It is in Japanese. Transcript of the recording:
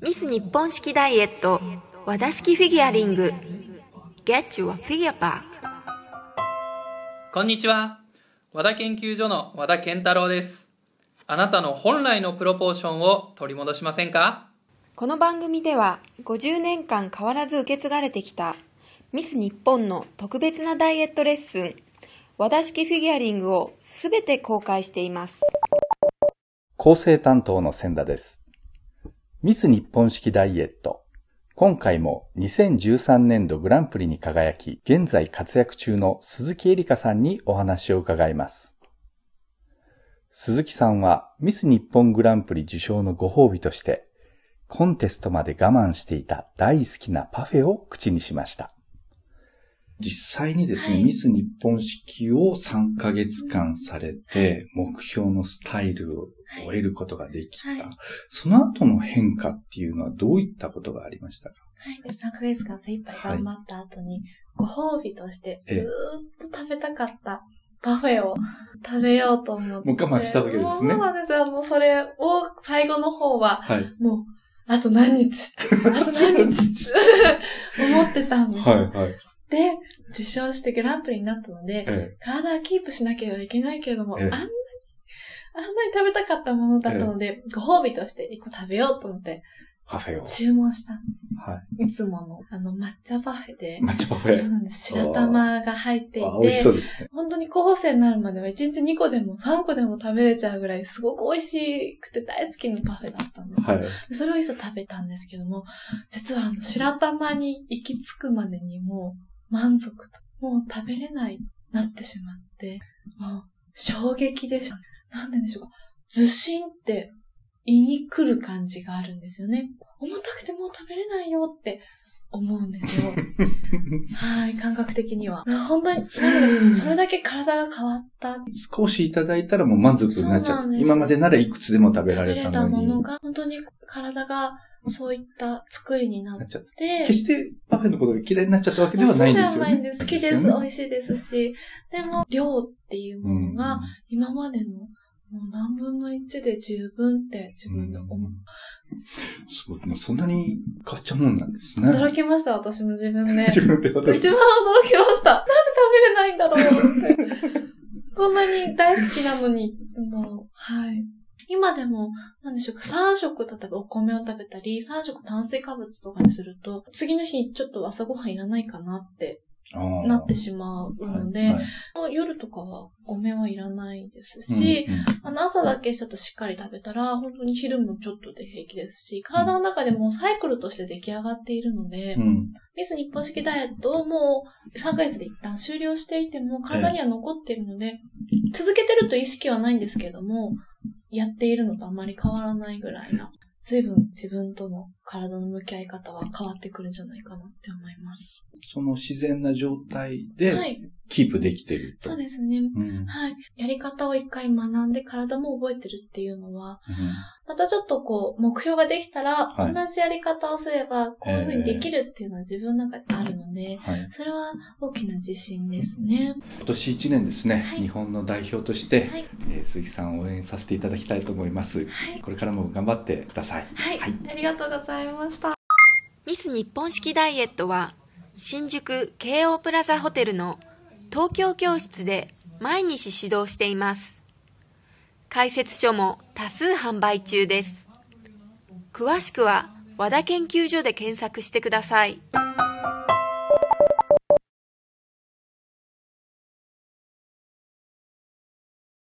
ミス日本式ダイエット和田式フィギュアリング Get your figure back。 こんにちは。和田研究所の和田健太郎です。あなたの本来のプロポーションを取り戻しませんか？ この番組では50年間変わらず受け継がれてきたミス日本の特別なダイエットレッスン和田式フィギュアリングをすべて公開しています。 構成担当の千田です。ミス日本式ダイエット。今回も2013年度グランプリに輝き、現在活躍中の鈴木恵梨香さんにお話を伺います。鈴木さんはミス日本グランプリ受賞のご褒美として、コンテストまで我慢していた大好きなパフェを口にしました。実際にですね、ミス日本式を3ヶ月間されて、目標のスタイルを得ることができた。その後の変化っていうのはどういったことがありましたか？ 3ヶ月間精一杯頑張った後に、ご褒美としてずーっと食べたかったパフェを食べようと思って。 もう我慢したわけですね。 そうなんですよ。それを最後の方は、もう、あと何日思ってたんです。で、受賞してグランプリになったので、体をキープしなければいけないけれども、あんなに食べたかったものだったので、ご褒美として1個食べようと思って、 パフェを注文したんです。いつもの、抹茶パフェで。 抹茶パフェ。 そうなんです。白玉が入っていて。 美味しそうですね。 本当に候補生になるまでは1日2個でも3個でも食べれちゃうぐらい、すごく美味しくて大好きなパフェだったんです。それをいざ食べたんですけども、実は白玉に行き着くまでにもう満足と、もう食べれないなってしまって、もう衝撃でした。なんででしょうか。ずしんって胃に来る感じがあるんですよね。重たくてもう食べれないよって思うんですよ。感覚的には。本当に、それだけ体が変わった。 少しいただいたらもう満足になっちゃう。今までならいくつでも食べられたのに。 食べれたものが、本当に体がそういった作りになって。 決してパフェのことが嫌いになっちゃったわけではないんですよね。 そうではないんです。好きです。美味しいですし。でも、量っていうものが今までのもう何分の1で十分って自分で思う。 そんなに変わっちゃうもんなんですね。 驚きました、私も自分で。 自分で驚きました。 一番驚きました。なんで食べれないんだろうって。こんなに大好きなのに、もう、今でも、なんでしょうか、3食例えばお米を食べたり、3食炭水化物とかにすると、次の日ちょっと朝ごはんいらないかなってなってしまうので、夜とかは米はいらないですし、朝だけちょっとしっかり食べたら、本当に昼もちょっとで平気ですし、体の中でもサイクルとして出来上がっているので、ミス日本式ダイエットをもう3ヶ月で一旦終了していても、体には残っているので、続けてると意識はないんですけれども、やっているのとあまり変わらないぐらいな、随分自分との体の向き合い方は変わってくるんじゃないかなって思います。 その自然な状態でキープできてると。 そうですね。やり方を一回学んで体も覚えてるっていうのは、またちょっと目標ができたら、同じやり方をすれば、こういう風にできるっていうのは自分の中であるので、それは大きな自信ですね。 今年1年ですね、日本の代表として、鈴木さんを応援させていただきたいと思います。これからも頑張ってください。 ありがとうございました。 ミス日本式ダイエットは、新宿京王プラザホテルの東京教室で毎日指導しています。解説書も多数販売中です。詳しくは和田研究所で検索してください。